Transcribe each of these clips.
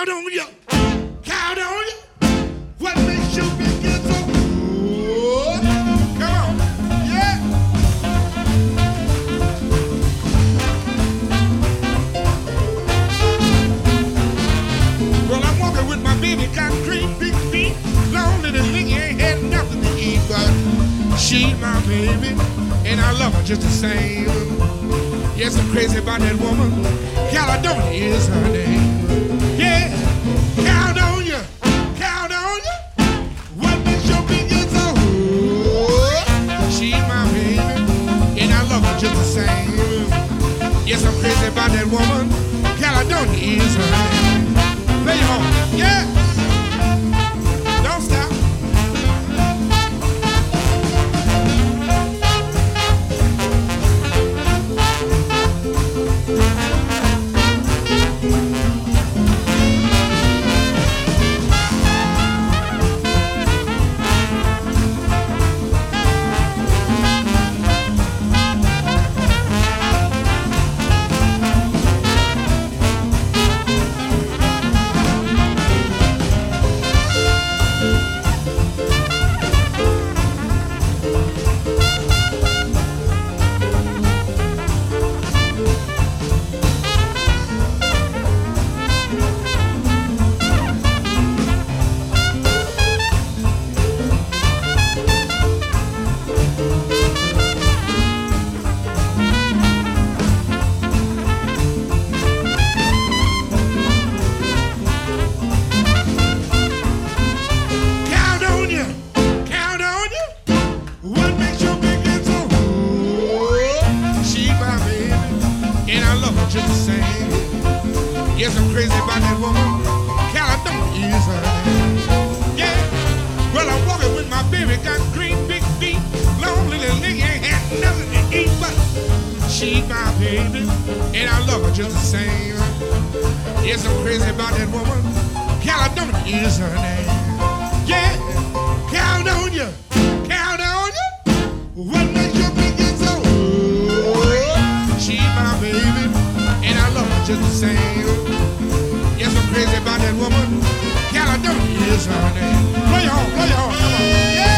count on you, count on you. What makes you begin so good? Come on, yeah. Well, I'm walking with my baby, got great big feet. Lonely and Linky ain't had nothing to eat, but she's my baby, and I love her just the same. Yes, I'm crazy about that woman. Caledonia is her name. Yeah, count on you, count on you. What makes your begin so good? She's my baby, and I love her just the same. Yes, I'm crazy about that woman. Caledonia is her name. Play your horn, yeah. Don't stop. Just the same. Yes, I'm crazy about that woman. Caledonia is her name. Yeah. Well, I'm walking with my baby, got green big feet. Lonely little nigga ain't had nothing to eat, but she's my baby, and I love her just the same. Yes, I'm crazy about that woman. Caledonia is her name. Yeah. Count on you, count on you. What makes you begin so good? She's my baby, and I love her just the same. Yes, I'm crazy about that woman. Caledonia is her name. Play on, come on, yeah.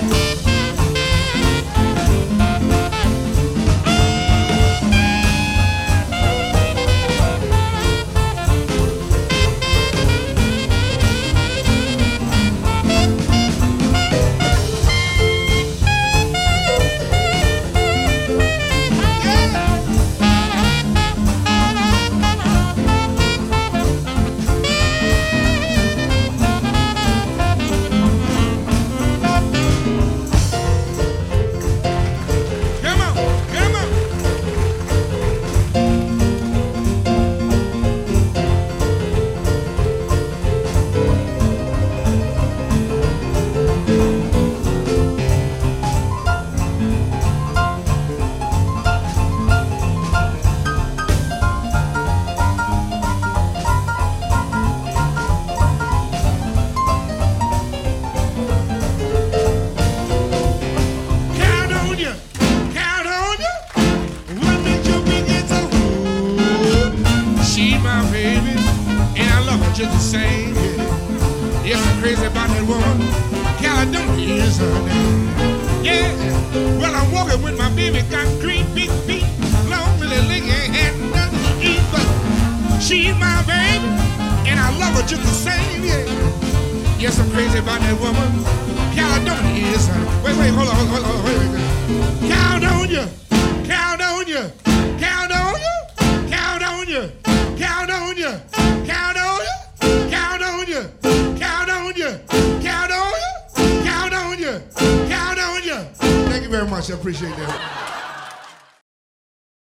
Just the same, yeah. Yes, I'm crazy about that woman. Caledonia is her name. Yeah. Well, I'm walking with my baby, got green big feet. Lonely little lady ain't had nothing to eat, but she's my baby, and I love her just the same, yeah. Yes, I'm crazy about that woman. Caledonia is her. Wait, hold on, wait. Count on you, count on you, count on you, count on you, count on you, count on you. Count on you, count on you, count on you, count on you, count on you. Thank you very much. I appreciate that.